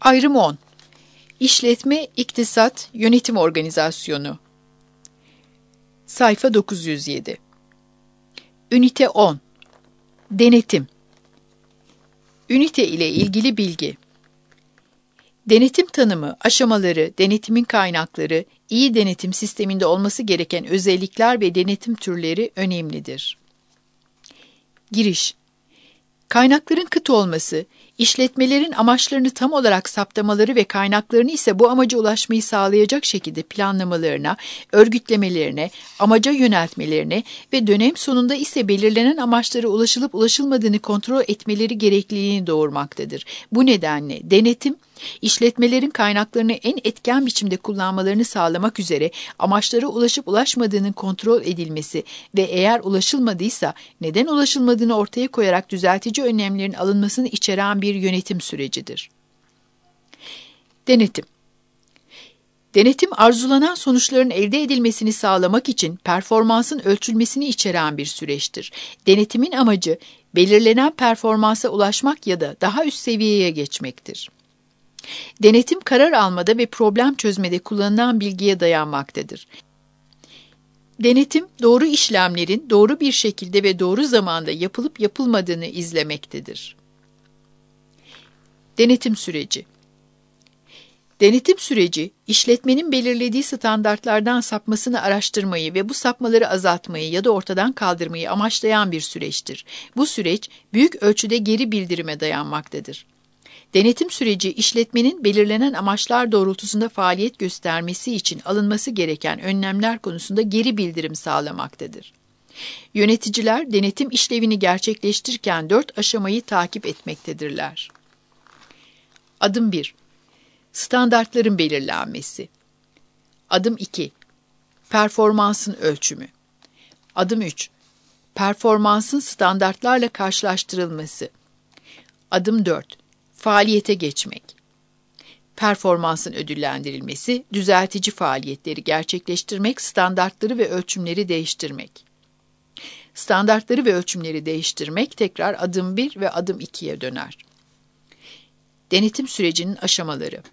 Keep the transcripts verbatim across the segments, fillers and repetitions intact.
Ayrım on. İşletme, iktisat, yönetim organizasyonu. Sayfa dokuz yüz yedi. Ünite on. Denetim. Ünite ile ilgili bilgi. Denetim tanımı, aşamaları, denetimin kaynakları, iyi denetim sisteminde olması gereken özellikler ve denetim türleri önemlidir. Giriş. Kaynakların kıt olması, işletmelerin amaçlarını tam olarak saptamaları ve kaynaklarını ise bu amaca ulaşmayı sağlayacak şekilde planlamalarına, örgütlemelerine, amaca yöneltmelerine ve dönem sonunda ise belirlenen amaçlara ulaşılıp ulaşılmadığını kontrol etmeleri gerekliliğini doğurmaktadır. Bu nedenle denetim, işletmelerin kaynaklarını en etken biçimde kullanmalarını sağlamak üzere amaçlara ulaşıp ulaşmadığının kontrol edilmesi ve eğer ulaşılmadıysa neden ulaşılmadığını ortaya koyarak düzeltici önlemlerin alınmasını içeren bir yönetim sürecidir. Denetim. Denetim, arzulanan sonuçların elde edilmesini sağlamak için performansın ölçülmesini içeren bir süreçtir. Denetimin amacı, belirlenen performansa ulaşmak ya da daha üst seviyeye geçmektir. Denetim, karar almada ve problem çözmede kullanılan bilgiye dayanmaktadır. Denetim, doğru işlemlerin doğru bir şekilde ve doğru zamanda yapılıp yapılmadığını izlemektedir. Denetim süreci. Denetim süreci, işletmenin belirlediği standartlardan sapmasını araştırmayı ve bu sapmaları azaltmayı ya da ortadan kaldırmayı amaçlayan bir süreçtir. Bu süreç, büyük ölçüde geri bildirime dayanmaktadır. Denetim süreci, işletmenin belirlenen amaçlar doğrultusunda faaliyet göstermesi için alınması gereken önlemler konusunda geri bildirim sağlamaktadır. Yöneticiler, denetim işlevini gerçekleştirirken dört aşamayı takip etmektedirler. Adım bir. Standartların belirlenmesi. Adım iki. Performansın ölçümü. Adım üç. Performansın standartlarla karşılaştırılması. Adım dört. Faaliyete geçmek. Performansın ödüllendirilmesi, düzeltici faaliyetleri gerçekleştirmek, standartları ve ölçümleri değiştirmek. Standartları ve ölçümleri değiştirmek tekrar adım bir ve adım ikiye döner. Denetim sürecinin aşamaları.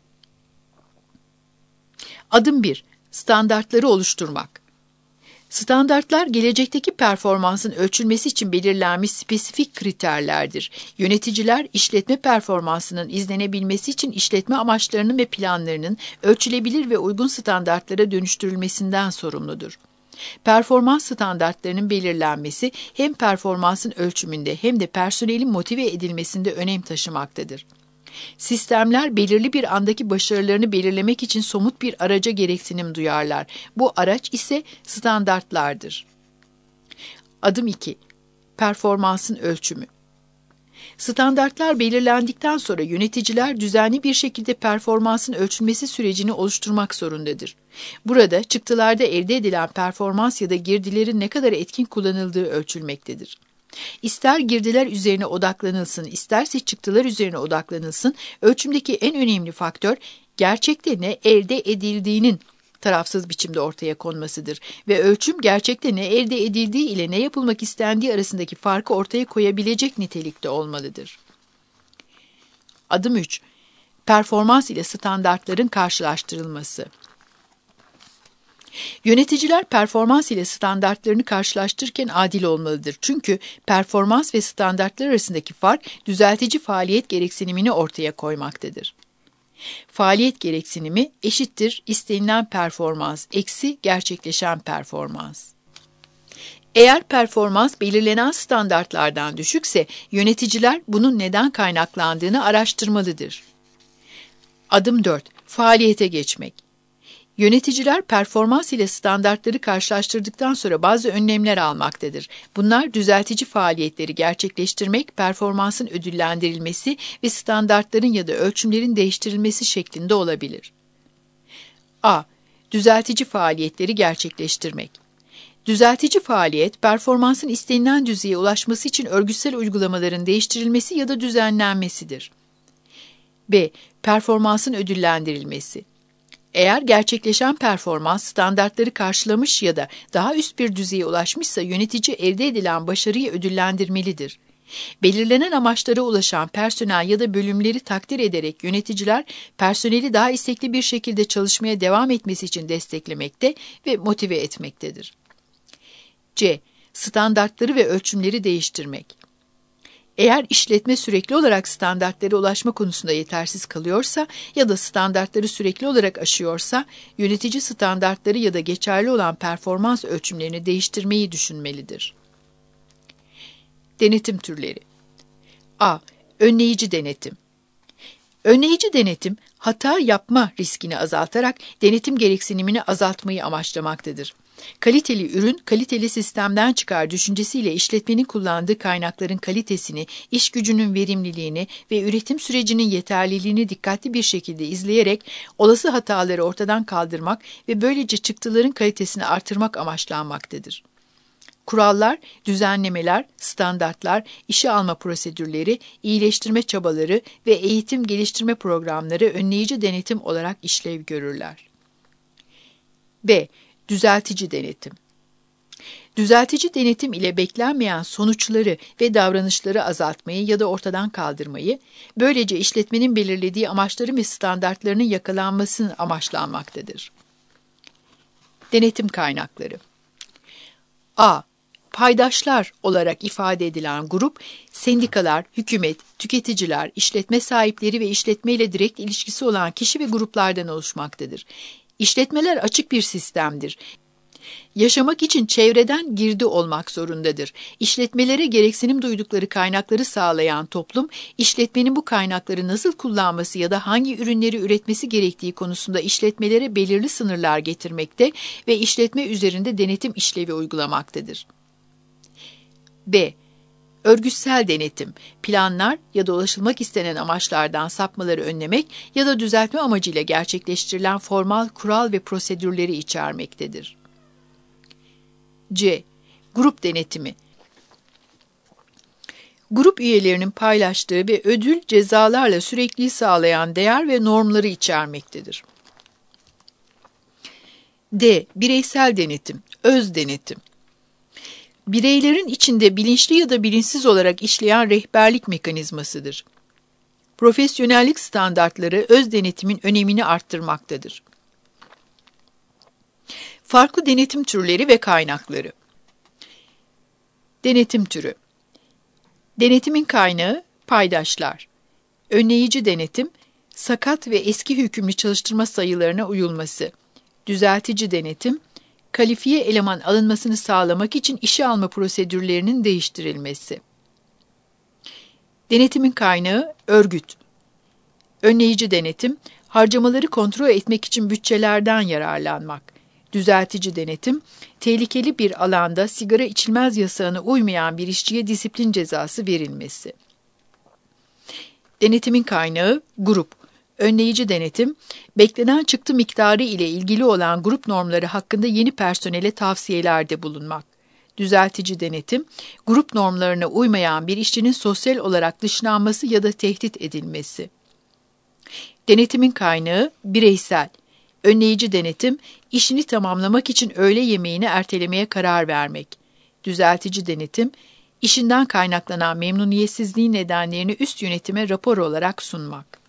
Adım bir. Standartları oluşturmak. Standartlar, gelecekteki performansın ölçülmesi için belirlenmiş spesifik kriterlerdir. Yöneticiler, işletme performansının izlenebilmesi için işletme amaçlarının ve planlarının ölçülebilir ve uygun standartlara dönüştürülmesinden sorumludur. Performans standartlarının belirlenmesi hem performansın ölçümünde hem de personelin motive edilmesinde önem taşımaktadır. Sistemler, belirli bir andaki başarılarını belirlemek için somut bir araca gereksinim duyarlar. Bu araç ise standartlardır. Adım iki. Performansın ölçümü. Standartlar belirlendikten sonra yöneticiler düzenli bir şekilde performansın ölçülmesi sürecini oluşturmak zorundadır. Burada çıktılarda elde edilen performans ya da girdilerin ne kadar etkin kullanıldığı ölçülmektedir. İster girdiler üzerine odaklanılsın, isterse çıktılar üzerine odaklanılsın, ölçümdeki en önemli faktör, gerçekte ne elde edildiğinin tarafsız biçimde ortaya konmasıdır ve ölçüm, gerçekte ne elde edildiği ile ne yapılmak istendiği arasındaki farkı ortaya koyabilecek nitelikte olmalıdır. Adım üç. Performans ile standartların karşılaştırılması. Yöneticiler performans ile standartlarını karşılaştırırken adil olmalıdır. Çünkü performans ve standartlar arasındaki fark düzeltici faaliyet gereksinimini ortaya koymaktadır. Faaliyet gereksinimi eşittir istenilen performans eksi gerçekleşen performans. Eğer performans belirlenen standartlardan düşükse yöneticiler bunun neden kaynaklandığını araştırmalıdır. Adım dört. Faaliyete geçmek. Yöneticiler performans ile standartları karşılaştırdıktan sonra bazı önlemler almaktadır. Bunlar düzeltici faaliyetleri gerçekleştirmek, performansın ödüllendirilmesi ve standartların ya da ölçümlerin değiştirilmesi şeklinde olabilir. A. Düzeltici faaliyetleri gerçekleştirmek. Düzeltici faaliyet, performansın istenilen düzeye ulaşması için örgütsel uygulamaların değiştirilmesi ya da düzenlenmesidir. B. Performansın ödüllendirilmesi. Eğer gerçekleşen performans standartları karşılamış ya da daha üst bir düzeye ulaşmışsa yönetici elde edilen başarıyı ödüllendirmelidir. Belirlenen amaçlara ulaşan personel ya da bölümleri takdir ederek yöneticiler personeli daha istekli bir şekilde çalışmaya devam etmesi için desteklemekte ve motive etmektedir. C. Standartları ve ölçümleri değiştirmek. Eğer işletme sürekli olarak standartlara ulaşma konusunda yetersiz kalıyorsa ya da standartları sürekli olarak aşıyorsa, yönetici standartları ya da geçerli olan performans ölçümlerini değiştirmeyi düşünmelidir. Denetim türleri. A. Önleyici denetim. Önleyici denetim, hata yapma riskini azaltarak denetim gereksinimini azaltmayı amaçlamaktadır. Kaliteli ürün, kaliteli sistemden çıkar düşüncesiyle işletmenin kullandığı kaynakların kalitesini, iş gücünün verimliliğini ve üretim sürecinin yeterliliğini dikkatli bir şekilde izleyerek olası hataları ortadan kaldırmak ve böylece çıktıların kalitesini artırmak amaçlanmaktadır. Kurallar, düzenlemeler, standartlar, işe alma prosedürleri, iyileştirme çabaları ve eğitim geliştirme programları önleyici denetim olarak işlev görürler. B. Düzeltici denetim. Düzeltici denetim ile beklenmeyen sonuçları ve davranışları azaltmayı ya da ortadan kaldırmayı, böylece işletmenin belirlediği amaçların ve standartlarının yakalanmasını amaçlanmaktadır. Denetim kaynakları. A. Paydaşlar olarak ifade edilen grup, sendikalar, hükümet, tüketiciler, işletme sahipleri ve işletme ile direkt ilişkisi olan kişi ve gruplardan oluşmaktadır. İşletmeler açık bir sistemdir. Yaşamak için çevreden girdi olmak zorundadır. İşletmelere gereksinim duydukları kaynakları sağlayan toplum, işletmenin bu kaynakları nasıl kullanması ya da hangi ürünleri üretmesi gerektiği konusunda işletmelere belirli sınırlar getirmekte ve işletme üzerinde denetim işlevi uygulamaktadır. B. Örgütsel denetim, planlar ya da ulaşılmak istenen amaçlardan sapmaları önlemek ya da düzeltme amacıyla gerçekleştirilen formal kural ve prosedürleri içermektedir. C. Grup denetimi. Grup üyelerinin paylaştığı ve ödül cezalarla sürekliliği sağlayan değer ve normları içermektedir. D. Bireysel denetim, öz denetim. Bireylerin içinde bilinçli ya da bilinçsiz olarak işleyen rehberlik mekanizmasıdır. Profesyonellik standartları öz denetimin önemini arttırmaktadır. Farklı denetim türleri ve kaynakları. Denetim türü. Denetimin kaynağı paydaşlar. Önleyici denetim, sakat ve eski hükümlü çalıştırma sayılarına uyulması. Düzeltici denetim, kalifiye eleman alınmasını sağlamak için işe alma prosedürlerinin değiştirilmesi. Denetimin kaynağı örgüt. Önleyici denetim, harcamaları kontrol etmek için bütçelerden yararlanmak. Düzeltici denetim, tehlikeli bir alanda sigara içilmez yasağına uymayan bir işçiye disiplin cezası verilmesi. Denetimin kaynağı grup. Önleyici denetim, beklenen çıktı miktarı ile ilgili olan grup normları hakkında yeni personele tavsiyelerde bulunmak. Düzeltici denetim, grup normlarına uymayan bir işçinin sosyal olarak dışlanması ya da tehdit edilmesi. Denetimin kaynağı bireysel. Önleyici denetim, işini tamamlamak için öğle yemeğini ertelemeye karar vermek. Düzeltici denetim, işinden kaynaklanan memnuniyetsizliğin nedenlerini üst yönetime rapor olarak sunmak.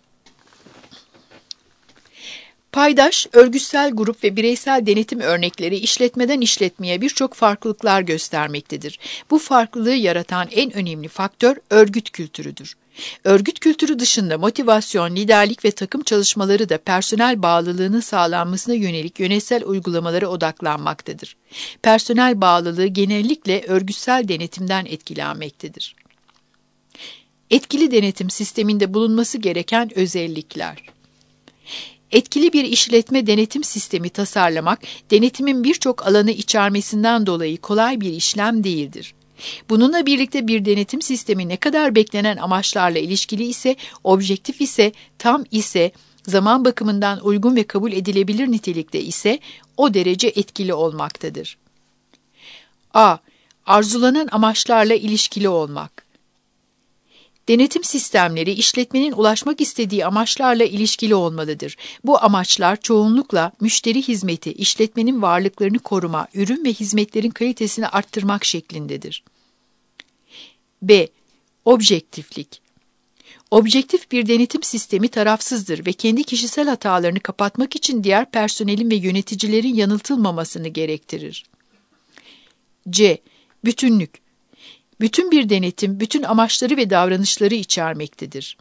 Paydaş, örgütsel grup ve bireysel denetim örnekleri işletmeden işletmeye birçok farklılıklar göstermektedir. Bu farklılığı yaratan en önemli faktör örgüt kültürüdür. Örgüt kültürü dışında motivasyon, liderlik ve takım çalışmaları da personel bağlılığının sağlanmasına yönelik yönetsel uygulamalara odaklanmaktadır. Personel bağlılığı genellikle örgütsel denetimden etkilenmektedir. Etkili denetim sisteminde bulunması gereken özellikler. Etkili bir işletme denetim sistemi tasarlamak, denetimin birçok alanı içermesinden dolayı kolay bir işlem değildir. Bununla birlikte bir denetim sistemi ne kadar beklenen amaçlarla ilişkili ise, objektif ise, tam ise, zaman bakımından uygun ve kabul edilebilir nitelikte ise o derece etkili olmaktadır. A. Arzulanan amaçlarla ilişkili olmak. Denetim sistemleri işletmenin ulaşmak istediği amaçlarla ilişkili olmalıdır. Bu amaçlar çoğunlukla müşteri hizmeti, işletmenin varlıklarını koruma, ürün ve hizmetlerin kalitesini arttırmak şeklindedir. B. Objektiflik. Objektif bir denetim sistemi tarafsızdır ve kendi kişisel hatalarını kapatmak için diğer personelin ve yöneticilerin yanıltılmamasını gerektirir. C. Bütünlük. Bütün bir denetim, bütün amaçları ve davranışları içermektedir.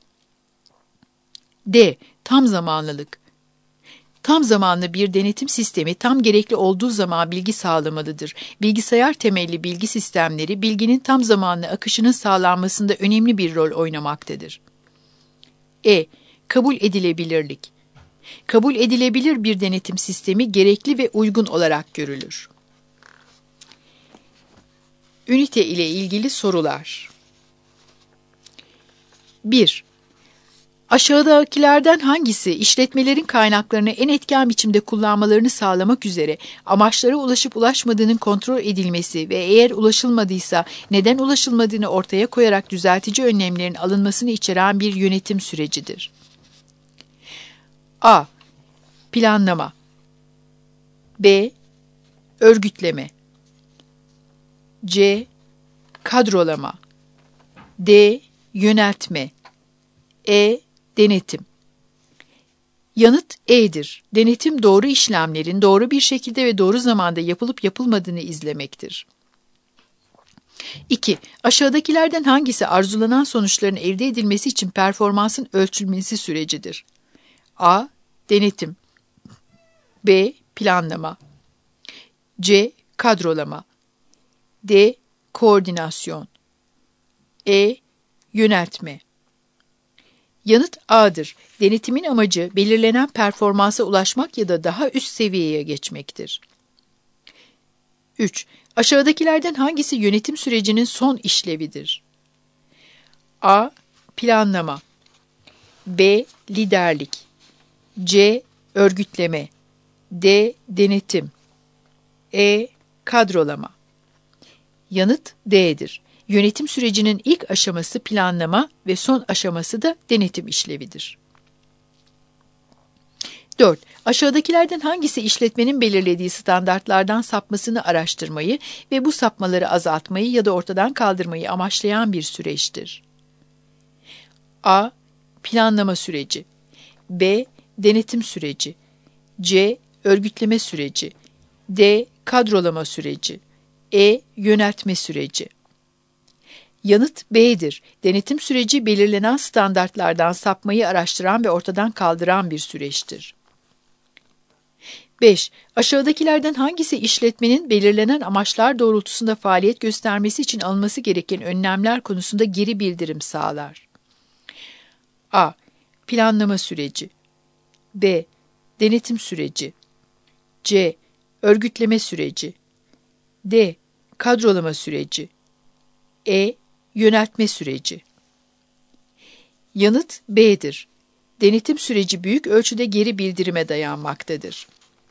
D. Tam zamanlılık. Tam zamanlı bir denetim sistemi tam gerekli olduğu zaman bilgi sağlamalıdır. Bilgisayar temelli bilgi sistemleri, bilginin tam zamanlı akışının sağlanmasında önemli bir rol oynamaktadır. E. Kabul edilebilirlik. Kabul edilebilir bir denetim sistemi gerekli ve uygun olarak görülür. Ünite ile ilgili sorular. bir. Aşağıdakilerden hangisi işletmelerin kaynaklarını en etken biçimde kullanmalarını sağlamak üzere amaçlara ulaşıp ulaşmadığının kontrol edilmesi ve eğer ulaşılmadıysa neden ulaşılmadığını ortaya koyarak düzeltici önlemlerin alınmasını içeren bir yönetim sürecidir? A. Planlama. B. Örgütleme. C. Kadrolama. D. Yöneltme. E. Denetim. Yanıt E'dir. Denetim doğru işlemlerin doğru bir şekilde ve doğru zamanda yapılıp yapılmadığını izlemektir. iki. Aşağıdakilerden hangisi arzulanan sonuçların elde edilmesi için performansın ölçülmesi sürecidir? A. Denetim. B. Planlama. C. Kadrolama. D. Koordinasyon. E. Yöneltme. Yanıt A'dır. Denetimin amacı belirlenen performansa ulaşmak ya da daha üst seviyeye geçmektir. üç. Aşağıdakilerden hangisi yönetim sürecinin son işlevidir? A. Planlama. B. Liderlik. C. Örgütleme. D. Denetim. E. Kadrolama. Yanıt D'dir. Yönetim sürecinin ilk aşaması planlama ve son aşaması da denetim işlevidir. dört. Aşağıdakilerden hangisi işletmenin belirlediği standartlardan sapmasını araştırmayı ve bu sapmaları azaltmayı ya da ortadan kaldırmayı amaçlayan bir süreçtir? A. Planlama süreci. B. Denetim süreci. C. Örgütleme süreci. D. Kadrolama süreci. E. Yöneltme süreci. Yanıt B'dir. Denetim süreci belirlenen standartlardan sapmayı araştıran ve ortadan kaldıran bir süreçtir. beş. Aşağıdakilerden hangisi işletmenin belirlenen amaçlar doğrultusunda faaliyet göstermesi için alınması gereken önlemler konusunda geri bildirim sağlar? A. Planlama süreci. B. Denetim süreci. C. Örgütleme süreci. D. Kadrolama süreci. E. Yöneltme süreci. Yanıt B'dir. Denetim süreci büyük ölçüde geri bildirime dayanmaktadır.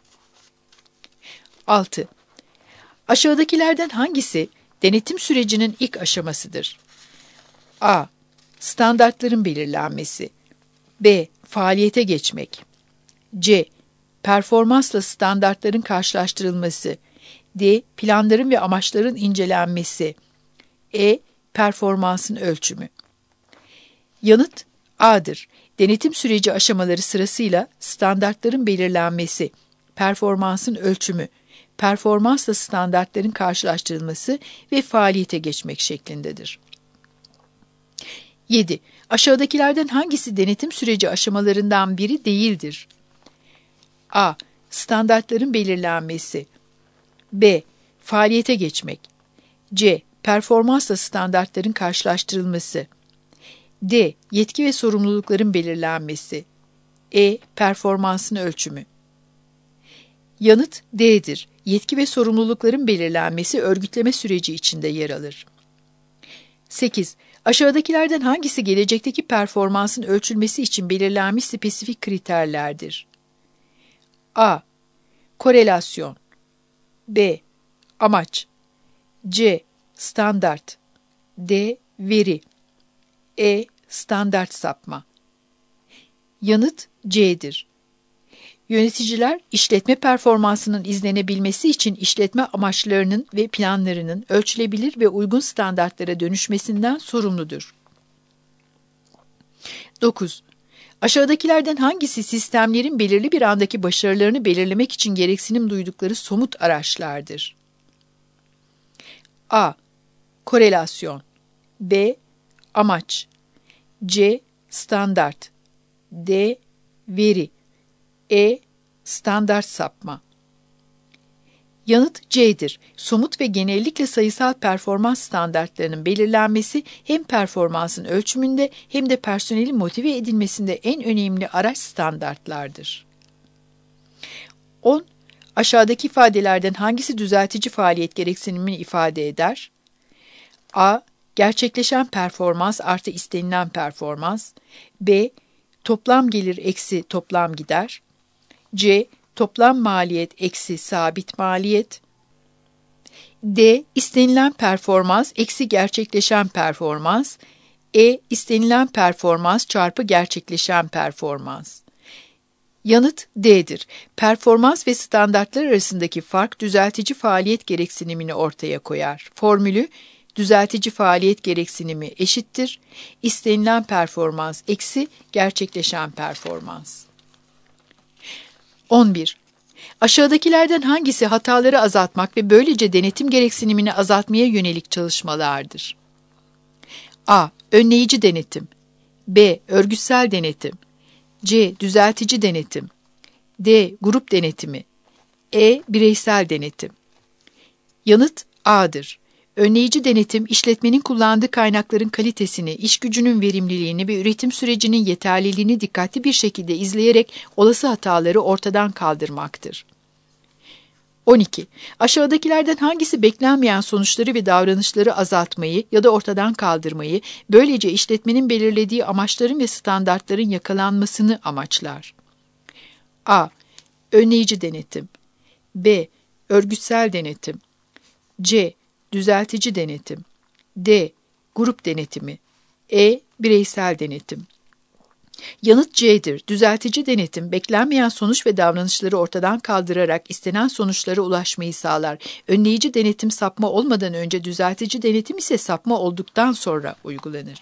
altı. Aşağıdakilerden hangisi denetim sürecinin ilk aşamasıdır? A. Standartların belirlenmesi. B. Faaliyete geçmek. C. Performansla standartların karşılaştırılması. D. Planların ve amaçların incelenmesi. E. Performansın ölçümü. Yanıt A'dır. Denetim süreci aşamaları sırasıyla standartların belirlenmesi, performansın ölçümü, performansla standartların karşılaştırılması ve faaliyete geçmek şeklindedir. yedi. Aşağıdakilerden hangisi denetim süreci aşamalarından biri değildir? A. Standartların belirlenmesi. B. Faaliyete geçmek. C. Performansla standartların karşılaştırılması. D. Yetki ve sorumlulukların belirlenmesi. E. Performansın ölçümü. Yanıt D'dir. Yetki ve sorumlulukların belirlenmesi örgütleme süreci içinde yer alır. sekiz. Aşağıdakilerden hangisi gelecekteki performansın ölçülmesi için belirlenmiş spesifik kriterlerdir? A. Korelasyon. B. Amaç. C. Standart. D. Veri. E. Standart sapma. Yanıt C'dir. Yöneticiler, işletme performansının izlenebilmesi için işletme amaçlarının ve planlarının ölçülebilir ve uygun standartlara dönüşmesinden sorumludur. dokuz. Aşağıdakilerden hangisi sistemlerin belirli bir andaki başarılarını belirlemek için gereksinim duydukları somut araçlardır? A. Korelasyon. B. Amaç. C. Standart. D. Veri. E. Standart sapma. Yanıt C'dir. Somut ve genellikle sayısal performans standartlarının belirlenmesi hem performansın ölçümünde hem de personelin motive edilmesinde en önemli araç standartlardır. on. Aşağıdaki ifadelerden hangisi düzeltici faaliyet gereksinimini ifade eder? A. Gerçekleşen performans artı istenilen performans. B. Toplam gelir eksi toplam gider. C. Toplam maliyet eksi sabit maliyet. D. İstenilen performans eksi gerçekleşen performans. E. İstenilen performans çarpı gerçekleşen performans. Yanıt D'dir. Performans ve standartlar arasındaki fark düzeltici faaliyet gereksinimini ortaya koyar. Formülü: düzeltici faaliyet gereksinimi eşittir İstenilen performans eksi gerçekleşen performans. on bir. Aşağıdakilerden hangisi hataları azaltmak ve böylece denetim gereksinimini azaltmaya yönelik çalışmalardır? A. Önleyici denetim. B. Örgütsel denetim. C. Düzeltici denetim. D. Grup denetimi. E. Bireysel denetim. Yanıt A'dır. Önleyici denetim, işletmenin kullandığı kaynakların kalitesini, iş gücünün verimliliğini ve üretim sürecinin yeterliliğini dikkatli bir şekilde izleyerek olası hataları ortadan kaldırmaktır. on iki. Aşağıdakilerden hangisi beklenmeyen sonuçları ve davranışları azaltmayı ya da ortadan kaldırmayı, böylece işletmenin belirlediği amaçların ve standartların yakalanmasını amaçlar? A. Önleyici denetim. B. Örgütsel denetim. C. Düzeltici denetim. D. Grup denetimi. E. Bireysel denetim. Yanıt C'dir. Düzeltici denetim, beklenmeyen sonuç ve davranışları ortadan kaldırarak istenen sonuçlara ulaşmayı sağlar. Önleyici denetim sapma olmadan önce, düzeltici denetim ise sapma olduktan sonra uygulanır.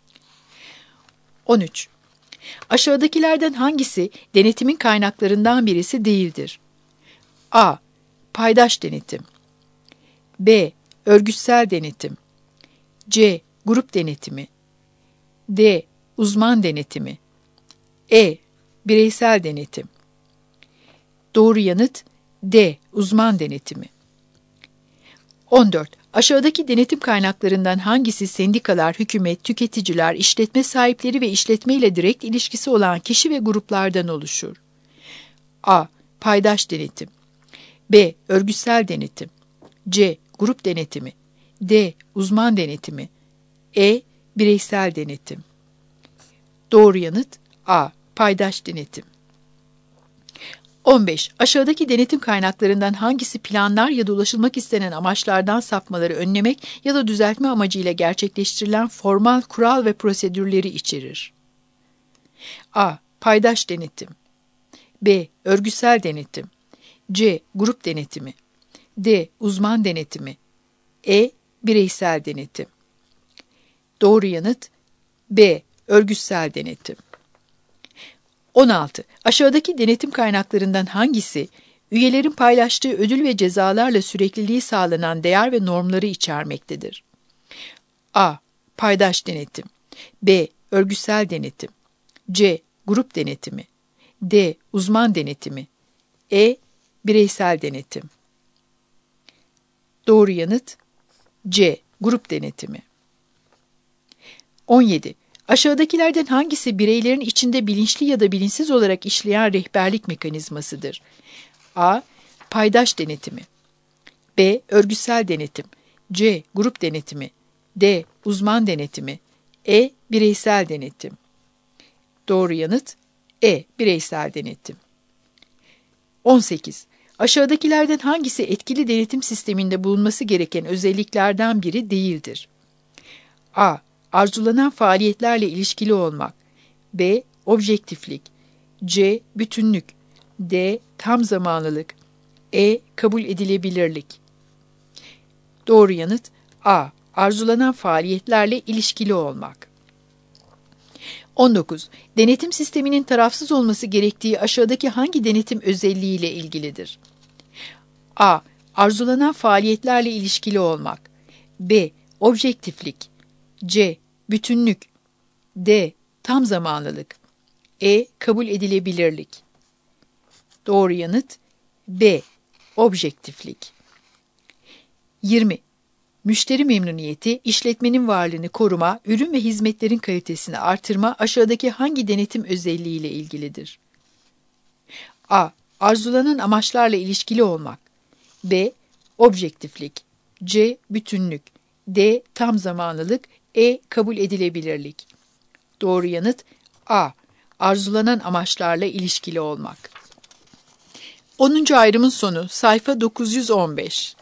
on üç. Aşağıdakilerden hangisi denetimin kaynaklarından birisi değildir? A. Paydaş denetim. B. Örgütsel denetim. C. Grup denetimi. D. Uzman denetimi. E. Bireysel denetim. Doğru yanıt D. Uzman denetimi. on dört. Aşağıdaki denetim kaynaklarından hangisi sendikalar, hükümet, tüketiciler, işletme sahipleri ve işletme ile direkt ilişkisi olan kişi ve gruplardan oluşur? A. Paydaş denetim. B. Örgütsel denetim. C. Grup denetimi. D. Uzman denetimi. E. Bireysel denetim. Doğru yanıt A. Paydaş denetim. on beş. Aşağıdaki denetim kaynaklarından hangisi planlar ya da ulaşılmak istenen amaçlardan sapmaları önlemek ya da düzeltme amacıyla gerçekleştirilen formal kural ve prosedürleri içerir? A. Paydaş denetim. B. Örgütsel denetim. C. Grup denetimi. D. Uzman denetimi. E. Bireysel denetim. Doğru yanıt B. Örgütsel denetim. on altı. Aşağıdaki denetim kaynaklarından hangisi, üyelerin paylaştığı ödül ve cezalarla sürekliliği sağlanan değer ve normları içermektedir? A. Paydaş denetim. B. Örgütsel denetim. C. Grup denetimi. D. Uzman denetimi. E. Bireysel denetim. Doğru yanıt C. Grup denetimi. on yedi. Aşağıdakilerden hangisi bireylerin içinde bilinçli ya da bilinçsiz olarak işleyen rehberlik mekanizmasıdır? A. Paydaş denetimi. B. Örgütsel denetim. C. Grup denetimi. D. Uzman denetimi. E. Bireysel denetim. Doğru yanıt E. Bireysel denetim. on sekiz. Aşağıdakilerden hangisi etkili denetim sisteminde bulunması gereken özelliklerden biri değildir? A. Arzulanan faaliyetlerle ilişkili olmak. B. Objektiflik. C. Bütünlük. D. Tam zamanlılık. E. Kabul edilebilirlik. Doğru yanıt A. Arzulanan faaliyetlerle ilişkili olmak. on dokuz. Denetim sisteminin tarafsız olması gerektiği aşağıdaki hangi denetim özelliğiyle ilgilidir? A. Arzulanan faaliyetlerle ilişkili olmak. B. Objektiflik. C. Bütünlük. D. Tam zamanlılık. E. Kabul edilebilirlik. Doğru yanıt B. Objektiflik. yirmi. Müşteri memnuniyeti, işletmenin varlığını koruma, ürün ve hizmetlerin kalitesini artırma aşağıdaki hangi denetim özelliğiyle ilgilidir? A. Arzulanan amaçlarla ilişkili olmak. B. Objektiflik. C. Bütünlük. D. Tam zamanlılık. E. Kabul edilebilirlik. Doğru yanıt A. Arzulanan amaçlarla ilişkili olmak. onuncu ayrımın sonu, sayfa dokuz yüz on beş.